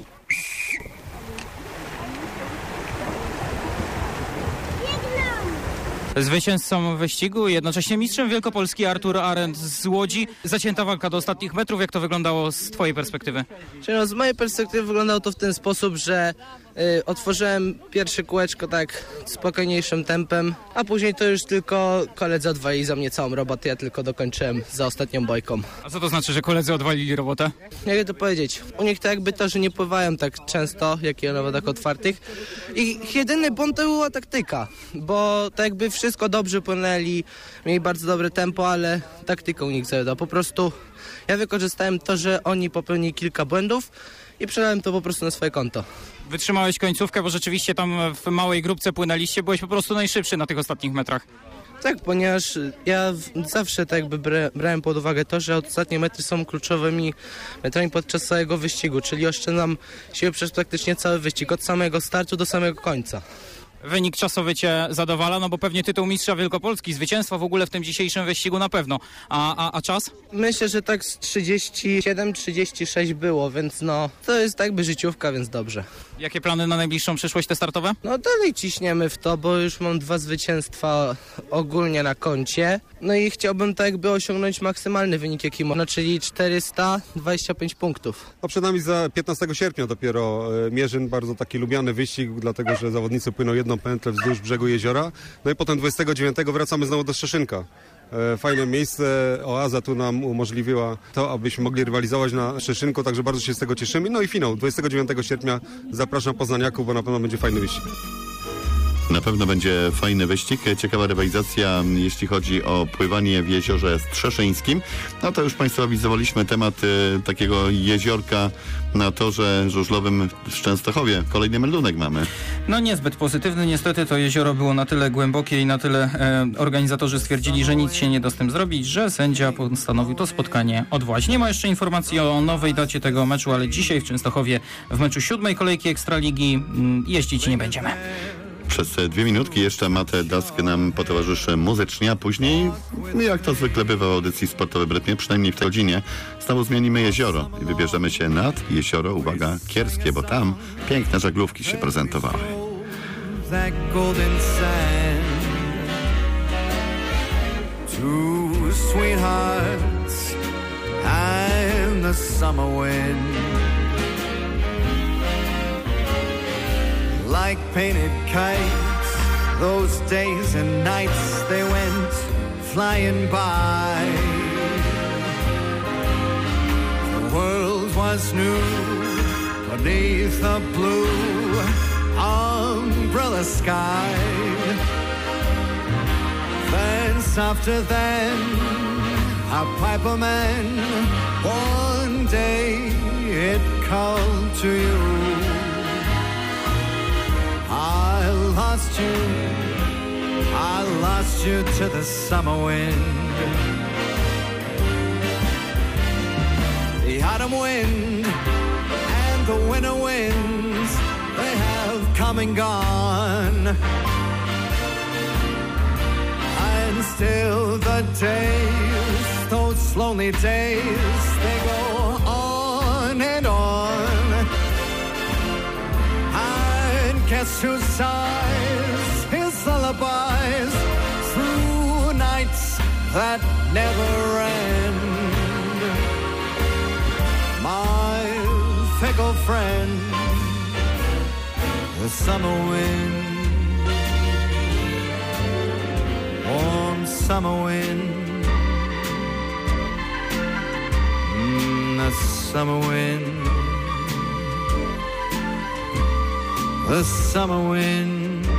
Zwycięzcą wyścigu, jednocześnie mistrzem Wielkopolski Artur Arendt z Łodzi. Zacięta walka do ostatnich metrów. Jak to wyglądało z twojej perspektywy? No, z mojej perspektywy wyglądało to w ten sposób, że y, otworzyłem pierwsze kółeczko tak spokojniejszym tempem, a później to już tylko koledzy odwalili za mnie całą robotę, ja tylko dokończyłem za ostatnią bojką. A co to znaczy, że koledzy odwalili robotę? Jak to powiedzieć? U nich to jakby to, że nie pływają tak często, jak i na wodach otwartych. I jedyny błąd to była taktyka, bo tak jakby wszystko dobrze płynęli, mieli bardzo dobre tempo, ale taktyka u nich zawiodła. Po prostu ja wykorzystałem to, że oni popełnili kilka błędów i przelałem to po prostu na swoje konto. Wytrzymałeś końcówkę, bo rzeczywiście tam w małej grupce płynęliście, byłeś po prostu najszybszy na tych ostatnich metrach. Tak, ponieważ ja zawsze tak jakby brałem pod uwagę to, że ostatnie metry są kluczowymi metrami podczas całego wyścigu, czyli oszczędzam siły przez praktycznie cały wyścig, od samego startu do samego końca. Wynik czasowy cię zadowala, no bo pewnie tytuł mistrza Wielkopolski, zwycięstwa w ogóle w tym dzisiejszym wyścigu na pewno. A, a, a czas? Myślę, że tak z trzydzieści siedem trzydzieści sześć było, więc no to jest tak jakby życiówka, więc dobrze. Jakie plany na najbliższą przyszłość te startowe? No dalej ciśniemy w to, bo już mam dwa zwycięstwa ogólnie na koncie. No i chciałbym tak jakby osiągnąć maksymalny wynik jaki można, czyli czterysta dwadzieścia pięć punktów. A przed nami za piętnastego sierpnia dopiero Mierzyn, bardzo taki lubiany wyścig, dlatego że zawodnicy płyną jedną pętlę wzdłuż brzegu jeziora. No i potem dwudziestego dziewiątego wracamy znowu do Strzeszynka. Fajne miejsce, oaza tu nam umożliwiła to, abyśmy mogli rywalizować na Strzeszynku, także bardzo się z tego cieszymy. No i finał, dwudziestego dziewiątego sierpnia zapraszam poznaniaków, bo na pewno będzie fajny wyścig. Na pewno będzie fajny wyścig, ciekawa rywalizacja, jeśli chodzi o pływanie w jeziorze Strzeszyńskim. No to już Państwu awizowaliśmy temat y, takiego jeziorka na torze żużlowym w Częstochowie. Kolejny meldunek mamy. No niezbyt pozytywny. Niestety to jezioro było na tyle głębokie i na tyle e, organizatorzy stwierdzili, że nic się nie da z tym zrobić, że sędzia postanowił to spotkanie odwołać. Nie ma jeszcze informacji o nowej dacie tego meczu, ale dzisiaj w Częstochowie w meczu siódmej kolejki Ekstraligi m, jeździć nie będziemy. Przez dwie minutki jeszcze Matę Dask nam potowarzyszy muzycznie, a później, jak to zwykle bywa w audycji sportowej w rytmie, przynajmniej w tej godzinie, znowu zmienimy jezioro i wybierzemy się nad jezioro, uwaga, Kierskie, bo tam piękne żaglówki się prezentowały. That golden sand, two sweethearts and the summer wind. Like painted kites, those days and nights they went flying by. The world was new beneath the blue umbrella sky. Then softer than a piper man, one day it called to you. I lost you, I lost you to the summer wind. The autumn wind and the winter winds, they have come and gone. And still the days, those lonely days, they go on and on. Guess who sighs his lullabies through nights that never end? My fickle friend, the summer wind, warm summer wind, mm, the summer wind. The summer wind.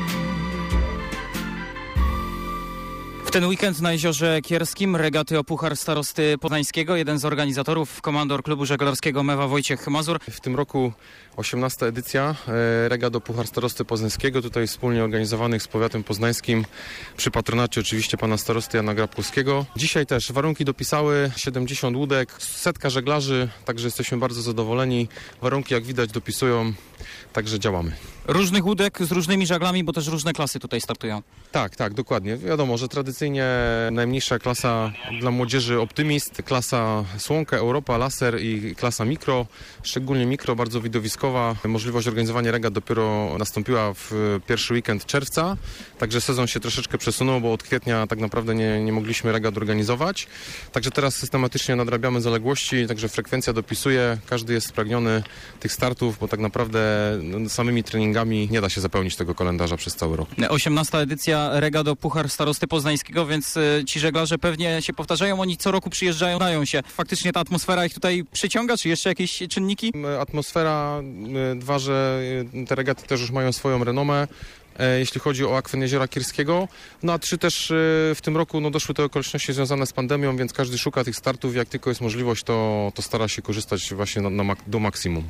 W ten weekend na Jeziorze Kierskim regaty o Puchar Starosty Poznańskiego. Jeden z organizatorów, komandor klubu żeglarskiego Mewa Wojciech Mazur. W tym roku osiemnasta edycja e, regat o Puchar Starosty Poznańskiego, tutaj wspólnie organizowanych z powiatem poznańskim przy patronacie oczywiście pana starosty Jana Grabkowskiego. Dzisiaj też warunki dopisały, siedemdziesiąt łódek, setka żeglarzy, także jesteśmy bardzo zadowoleni. Warunki jak widać dopisują, także działamy. Różnych łódek z różnymi żaglami, bo też różne klasy tutaj startują. Tak, tak, dokładnie. Wiadomo, że tradycyjnie najmniejsza klasa dla młodzieży Optymist, klasa Słonka, Europa, Laser i klasa Mikro, szczególnie Mikro, bardzo widowiskowa. Możliwość organizowania regat dopiero nastąpiła w pierwszy weekend czerwca, także sezon się troszeczkę przesunął, bo od kwietnia tak naprawdę nie, nie mogliśmy regat organizować. Także teraz systematycznie nadrabiamy zaległości, także frekwencja dopisuje, każdy jest spragniony tych startów, bo tak naprawdę no, samymi treningami nie da się zapełnić tego kalendarza przez cały rok. osiemnasta edycja regat o Puchar Starosty Poznańskiego, więc y, ci żeglarze pewnie się powtarzają, oni co roku przyjeżdżają, dają się. Faktycznie ta atmosfera ich tutaj przyciąga, czy jeszcze jakieś czynniki? Atmosfera, dwa, że te regaty też już mają swoją renomę, jeśli chodzi o akwen Jeziora Kierskiego. No a trzy też w tym roku no, doszły te okoliczności związane z pandemią, więc każdy szuka tych startów, jak tylko jest możliwość, to, to stara się korzystać właśnie na, na, do maksimum.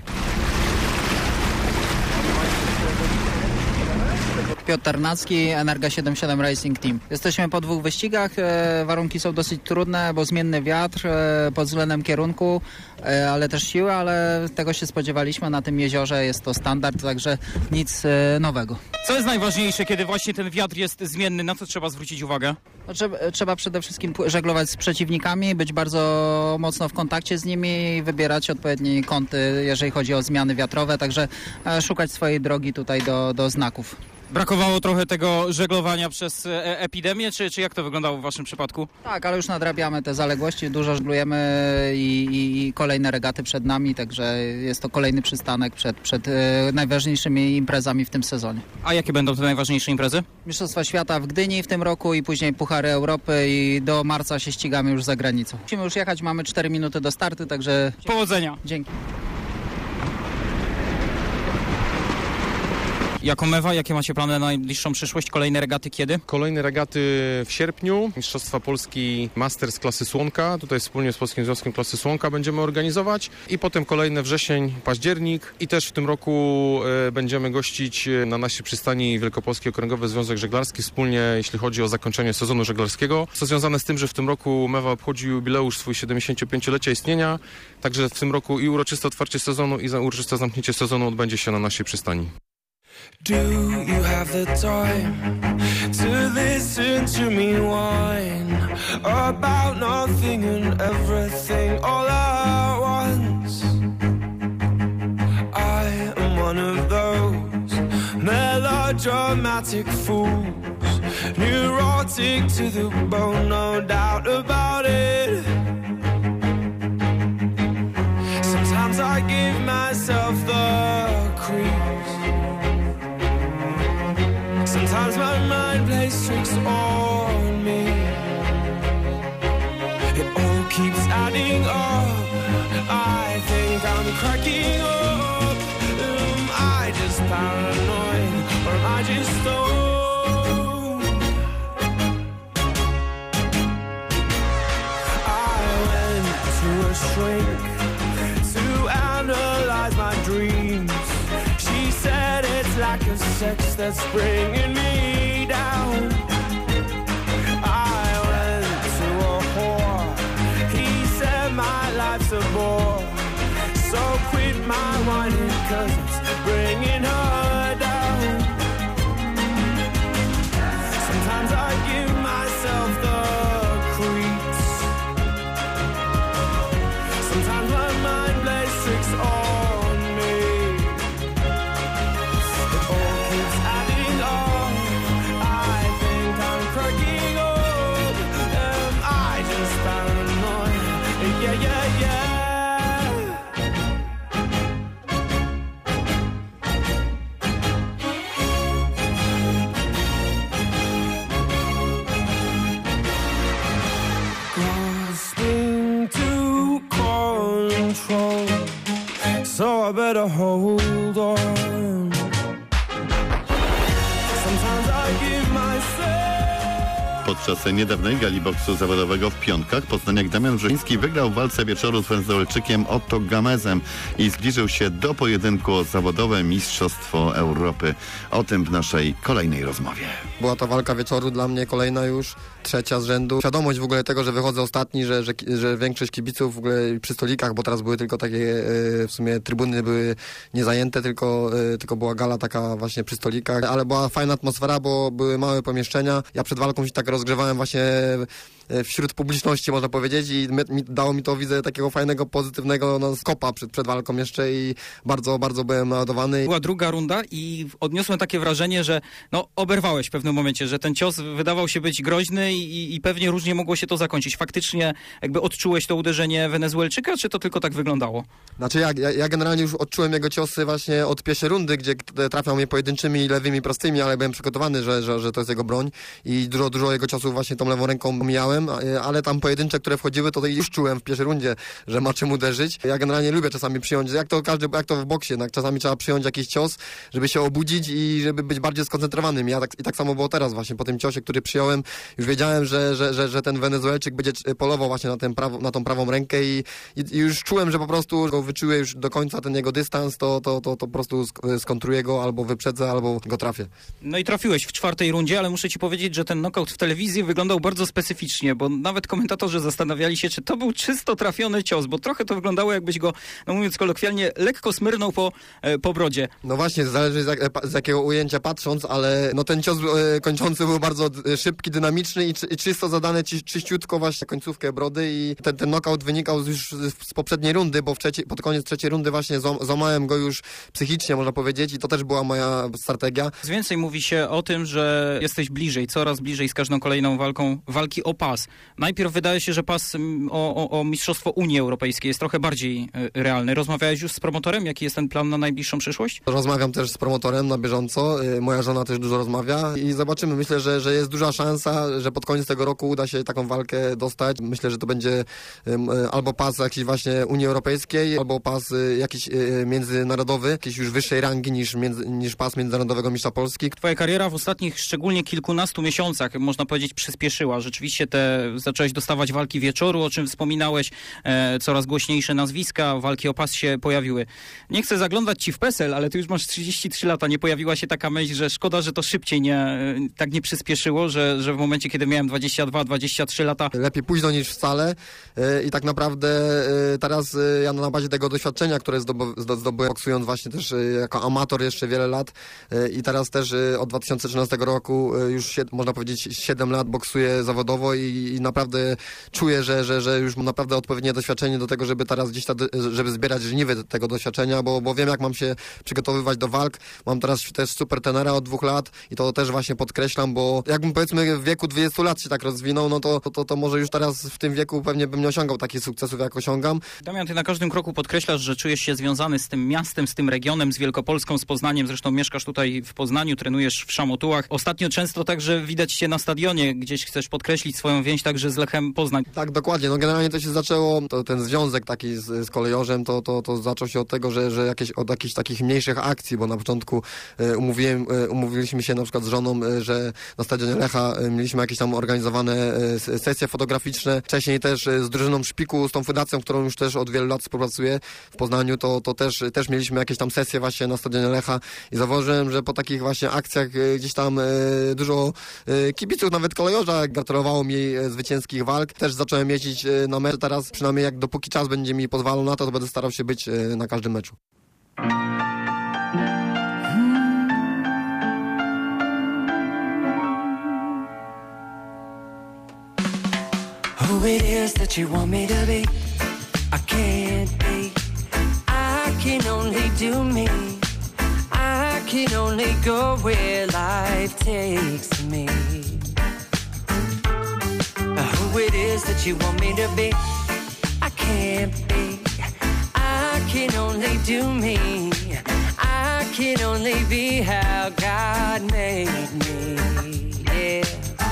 Piotr Tarnacki, Energa siedemdziesiąt siedem Racing Team. Jesteśmy po dwóch wyścigach, e, warunki są dosyć trudne, bo zmienny wiatr e, pod względem kierunku, e, ale też siły, ale tego się spodziewaliśmy na tym jeziorze, jest to standard, także nic e, nowego. Co jest najważniejsze, kiedy właśnie ten wiatr jest zmienny, na co trzeba zwrócić uwagę? No, trzeba, trzeba przede wszystkim żeglować z przeciwnikami, być bardzo mocno w kontakcie z nimi i wybierać odpowiednie kąty, jeżeli chodzi o zmiany wiatrowe, także e, szukać swojej drogi tutaj do, do znaków. Brakowało trochę tego żeglowania przez e- epidemię, czy, czy jak to wyglądało w waszym przypadku? Tak, ale już nadrabiamy te zaległości, dużo żeglujemy i, i, i kolejne regaty przed nami, także jest to kolejny przystanek przed, przed e, najważniejszymi imprezami w tym sezonie. A jakie będą te najważniejsze imprezy? Mistrzostwa Świata w Gdyni w tym roku i później Puchary Europy i do marca się ścigamy już za granicą. Musimy już jechać, mamy cztery minuty do startu, także... Powodzenia! Dzięki. Jako Mewa, jakie macie plany na najbliższą przyszłość? Kolejne regaty kiedy? Kolejne regaty w sierpniu. Mistrzostwa Polski Masters klasy Słonka. Tutaj wspólnie z Polskim Związkiem Klasy Słonka będziemy organizować. I potem kolejne wrzesień, październik. I też w tym roku e, będziemy gościć na naszej przystani Wielkopolski Okręgowy Związek Żeglarski wspólnie, jeśli chodzi o zakończenie sezonu żeglarskiego. Co związane z tym, że w tym roku Mewa obchodzi jubileusz swój siedemdziesięciopięciolecia istnienia. Także w tym roku i uroczyste otwarcie sezonu, i uroczyste zamknięcie sezonu odbędzie się na naszej przystani. Do you have the time to listen to me whine about nothing and everything all at once? I am one of those melodramatic fools, neurotic to the bone, no doubt about it. Sometimes I give myself the creeps. Sometimes my mind plays tricks on me. It all keeps adding up. I think I'm cracking up. Am I just paranoid or am I just stoned? I went to a shrink to analyze my dreams. She said it's lack of sex that's bringing me down. I went to a whore. He said my life's a bore. So quit my whining 'cause it's bringing her down. Sometimes I give myself the creeps. Sometimes my mind plays tricks on me. It all keeps adding up. I think I'm cracking up. Am I just paranoid? Yeah, yeah, yeah. Grasping to control, so I better hold on. Sometimes I give myself. Podczas niedawnej gali boksu zawodowego w Pionkach poznaniak Damian Brzeziński wygrał w walce wieczoru z Wenezuelczykiem Otto Gamezem i zbliżył się do pojedynku o zawodowe Mistrzostwo Europy. O tym w naszej kolejnej rozmowie. Była to walka wieczoru dla mnie, kolejna już, trzecia z rzędu. Świadomość w ogóle tego, że wychodzę ostatni, że, że, że większość kibiców w ogóle przy stolikach, bo teraz były tylko takie, e, w sumie trybuny były niezajęte, tylko, e, tylko była gala taka właśnie przy stolikach, ale była fajna atmosfera, bo były małe pomieszczenia. Ja przed walką się tak rozgrzewałem właśnie wśród publiczności, można powiedzieć, i mi, dało mi to, widzę, takiego fajnego, pozytywnego no, skopa przed, przed walką jeszcze i bardzo, bardzo byłem naładowany. Była druga runda i odniosłem takie wrażenie, że no oberwałeś w pewnym momencie, że ten cios wydawał się być groźny i, i pewnie różnie mogło się to zakończyć. Faktycznie jakby odczułeś to uderzenie Wenezuelczyka, czy to tylko tak wyglądało? Znaczy ja, ja, ja generalnie już odczułem jego ciosy właśnie od pierwszej rundy, gdzie trafiał mnie pojedynczymi, lewymi, prostymi, ale byłem przygotowany, że, że, że to jest jego broń i dużo, dużo jego ciosów właśnie tą lewą ręką mijałem, ale tam pojedyncze, które wchodziły, to już czułem w pierwszej rundzie, że ma czym uderzyć. Ja generalnie lubię czasami przyjąć, jak to każdy, jak to w boksie, jednak czasami trzeba przyjąć jakiś cios, żeby się obudzić i żeby być bardziej skoncentrowanym. Ja tak, i tak samo było teraz właśnie, po tym ciosie, który przyjąłem, już wiedziałem, że, że, że, że ten Wenezuelczyk będzie polował właśnie na, ten prawo, na tą prawą rękę i, i, i już czułem, że po prostu go wyczuję już do końca ten jego dystans, to, to, to, to po prostu skontruję go, albo wyprzedzę, albo go trafię. No i trafiłeś w czwartej rundzie, ale muszę ci powiedzieć, że ten knockout w telewizji wyglądał bardzo specyficznie, bo nawet komentatorzy zastanawiali się, czy to był czysto trafiony cios, bo trochę to wyglądało, jakbyś go, no mówiąc kolokwialnie, lekko smyrnął po, po brodzie. No właśnie, zależy z, jak, z jakiego ujęcia patrząc, ale no ten cios e, kończący był bardzo szybki, dynamiczny i, czy, i czysto zadane, czy, czyściutko właśnie końcówkę brody i ten, ten knockout wynikał już z, z poprzedniej rundy, bo w trzeci, pod koniec trzeciej rundy właśnie złamałem go już psychicznie, można powiedzieć, i to też była moja strategia. Więcej mówi się o tym, że jesteś bliżej, coraz bliżej z każdą kolejną walką walki o pas. pas. Najpierw wydaje się, że pas o, o, o Mistrzostwo Unii Europejskiej jest trochę bardziej y, realny. Rozmawiałeś już z promotorem? Jaki jest ten plan na najbliższą przyszłość? Rozmawiam też z promotorem na bieżąco. Y, moja żona też dużo rozmawia i zobaczymy. Myślę, że, że jest duża szansa, że pod koniec tego roku uda się taką walkę dostać. Myślę, że to będzie y, albo pas jakiś właśnie Unii Europejskiej, albo pas y, jakiś y, międzynarodowy, jakiś już wyższej rangi niż, między, niż pas międzynarodowego mistrza Polski. Twoja kariera w ostatnich szczególnie kilkunastu miesiącach, można powiedzieć, przyspieszyła. Rzeczywiście te zacząłeś dostawać walki wieczoru, o czym wspominałeś, e, coraz głośniejsze nazwiska, walki o pas się pojawiły. Nie chcę zaglądać ci w PESEL, ale ty już masz trzydzieści trzy lata. Nie pojawiła się taka myśl, że szkoda, że to szybciej nie, tak nie przyspieszyło, że, że w momencie, kiedy miałem dwadzieścia dwa dwadzieścia trzy lata... Lepiej późno niż wcale e, i tak naprawdę e, teraz e, ja na bazie tego doświadczenia, które zdoby- zdobyłem boksując właśnie też e, jako amator jeszcze wiele lat e, i teraz też e, od dwa tysiące trzynastego roku e, już się, można powiedzieć siedem lat boksuję zawodowo i, i naprawdę czuję, że, że, że już mam naprawdę odpowiednie doświadczenie do tego, żeby teraz gdzieś ta, żeby zbierać żniwy tego doświadczenia, bo, bo wiem, jak mam się przygotowywać do walk. Mam teraz też super trenera od dwóch lat i to też właśnie podkreślam, bo jakbym powiedzmy w wieku dwudziestu lat się tak rozwinął, no to, to, to może już teraz w tym wieku pewnie bym nie osiągał takich sukcesów, jak osiągam. Damian, ty na każdym kroku podkreślasz, że czujesz się związany z tym miastem, z tym regionem, z Wielkopolską, z Poznaniem. Zresztą mieszkasz tutaj w Poznaniu, trenujesz w Szamotułach. Ostatnio często także widać cię na stadionie, gdzieś chcesz podkreślić swoją więź także z Lechem Poznań. Tak, dokładnie. No generalnie to się zaczęło, to ten związek taki z, z kolejorzem, to, to, to zaczął się od tego, że, że jakieś, od jakichś takich mniejszych akcji, bo na początku e, umówiłem, e, umówiliśmy się na przykład z żoną, e, że na stadionie Lecha e, mieliśmy jakieś tam organizowane e, sesje fotograficzne. Wcześniej też e, z drużyną Szpiku, z tą fundacją, którą już też od wielu lat współpracuję w Poznaniu, to, to też, też mieliśmy jakieś tam sesje właśnie na stadionie Lecha i zauważyłem, że po takich właśnie akcjach e, gdzieś tam e, dużo e, kibiców, nawet kolejorza gratulowało mi e, zwycięskich walk. Też zacząłem jeździć e, na mecz. Teraz przynajmniej jak dopóki czas będzie mi pozwalał na to, to będę starał się być e, na każdym meczu. Who it is that you want me to be, I can't be. I can only do me. I can only go where life takes me. Who it is that you want me to be, I can't be. I can only do me. I can only be how God made me. Yeah.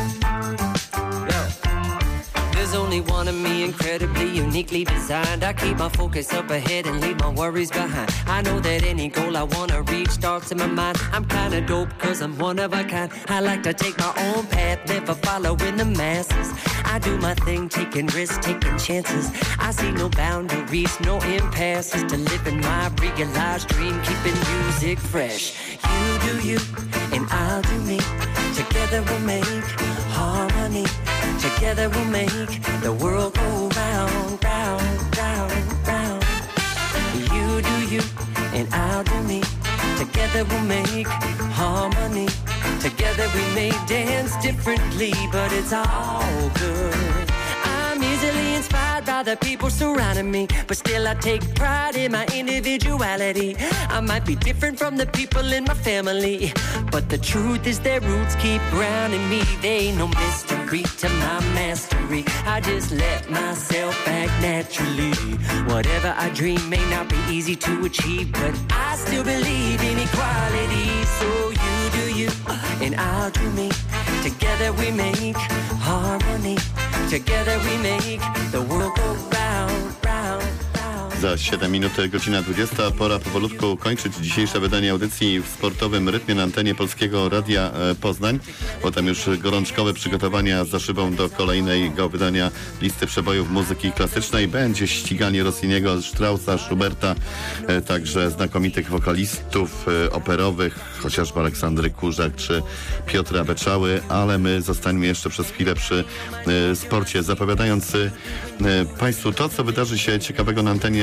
There's only one of me, incredibly, uniquely designed. I keep my focus up ahead and leave my worries behind. I know that any goal I wanna reach starts in my mind. I'm kinda dope cause I'm one of a kind. I like to take my own path, never following the masses. I do my thing, taking risks, taking chances. I see no boundaries, no impasses to living my realized dream, keeping music fresh. You do you, and I'll do me. Together we'll make harmony. Together we'll make the world go round, round, round, round. You do you, and I'll do me. Together we'll make harmony. Together we may dance differently, but it's all good. I'm easily inspired by the people surrounding me, but still I take pride in my individuality. I might be different from the people in my family, but the truth is their roots keep grounding me. They ain't no mystery to my mastery. I just let myself act naturally. Whatever I dream may not be easy to achieve, but I still believe in equality. So you do you, and I'll do me. Together we make harmony. Together we make the world go round, round, round. Za siedem minut, godzina dwudziesta. Pora powolutku kończyć dzisiejsze wydanie audycji w sportowym rytmie na antenie Polskiego Radia Poznań. Potem już gorączkowe przygotowania za szybą do kolejnego wydania listy przebojów muzyki klasycznej. Będzie ściganie Rossiniego, Straussa, Schuberta, także znakomitych wokalistów operowych, chociażby Aleksandry Kurzak czy Piotra Beczały, ale my zostaniemy jeszcze przez chwilę przy sporcie, zapowiadając Państwu to, co wydarzy się ciekawego na antenie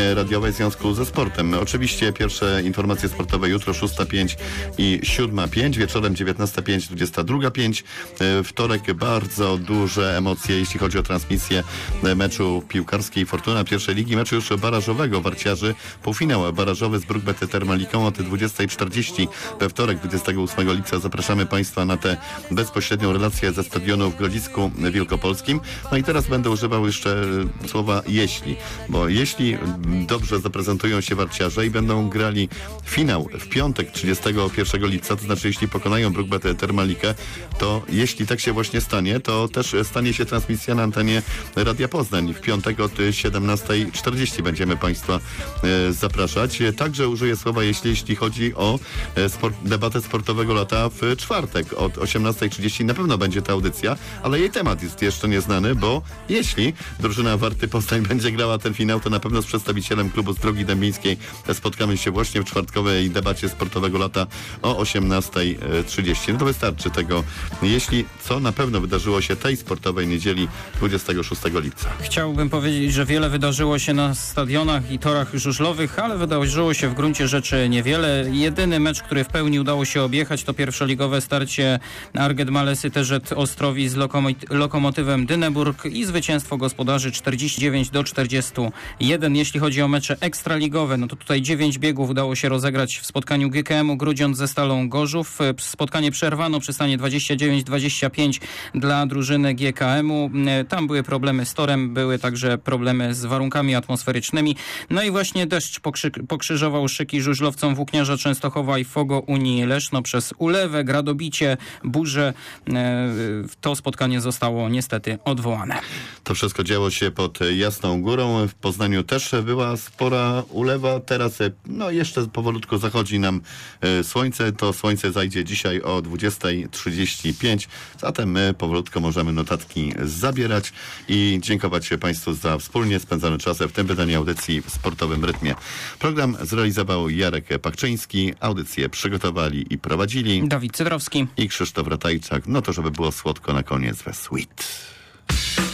radiowej w związku ze sportem. Oczywiście pierwsze informacje sportowe jutro szósta pięć i siódma pięć, wieczorem dziewiętnasta pięć, dwudziesta druga pięć. Wtorek bardzo duże emocje, jeśli chodzi o transmisję meczu piłkarskiej Fortuna pierwszej ligi, meczu już barażowego Warciarzy. Półfinał barażowy z Bruk-Bety Termaliką od dwudziestej czterdzieści we wtorek dwudziestego ósmego lipca. Zapraszamy Państwa na tę bezpośrednią relację ze stadionu w Grodzisku Wielkopolskim. No i teraz będę używał jeszcze słowa jeśli, bo jeśli dobrze zaprezentują się Warciarze i będą grali finał w piątek trzydziestego pierwszego lipca, to znaczy jeśli pokonają Bruk-Betę Termalikę, to jeśli tak się właśnie stanie, to też stanie się transmisja na antenie Radia Poznań. W piątek od siedemnasta czterdzieści będziemy Państwa e, zapraszać. Także użyję słowa jeśli, jeśli chodzi o e, sport, debatę sportowego lata w czwartek od osiemnasta trzydzieści. Na pewno będzie ta audycja, ale jej temat jest jeszcze nieznany, bo jeśli drużyna Warty Poznań będzie grała ten finał, to na pewno z przedstawicielem klubu z Drogi Dębińskiej spotkamy się właśnie w czwartkowej debacie sportowego lata o osiemnasta trzydzieści. No to wystarczy tego. Jeśli co na pewno wydarzyło się tej sportowej niedzieli dwudziestego szóstego lipca. Chciałbym powiedzieć, że wiele wydarzyło się na stadionach i torach żużlowych, ale wydarzyło się w gruncie rzeczy niewiele. Jedyny mecz, który w pełni udało się objechać, to pierwszoligowe starcie Arget Malesy T Z Ostrowi z Lokomo- Lokomotywem Dyneburg i zwycięstwo gospodarzy czterdzieści dziewięć do czterdziestu jeden. Jeśli chodzi o mecze ekstraligowe, no to tutaj dziewięć biegów udało się rozegrać w spotkaniu G K M-u Grudziądz ze Stalą Gorzów. Spotkanie przerwano przy stanie dwadzieścia dziewięć dwadzieścia pięć dla drużyny G K M-u. Tam były problemy z torem, były także problemy z warunkami atmosferycznymi. No i właśnie deszcz pokrzy- pokrzyżował szyki żużlowcom Włókniarza Częstochowa i Fogo Unii Leszno przez ulewę, gradobicie, burzę. To spotkanie zostało niestety odwołane. To wszystko działo się pod Jasną Górą. W Poznaniu też była spora ulewa. Teraz no jeszcze powolutku zachodzi nam e, słońce. To słońce zajdzie dzisiaj o dwudziesta trzydzieści pięć. Zatem my powolutku możemy notatki zabierać i dziękować Państwu za wspólnie spędzony czas w tym wydaniu audycji w sportowym rytmie. Program zrealizował Jarek Pakczyński. Audycję przygotowali i prowadzili Dawid Cydrowski i Krzysztof Ratajczak. No to żeby było słodko na koniec we Sweet.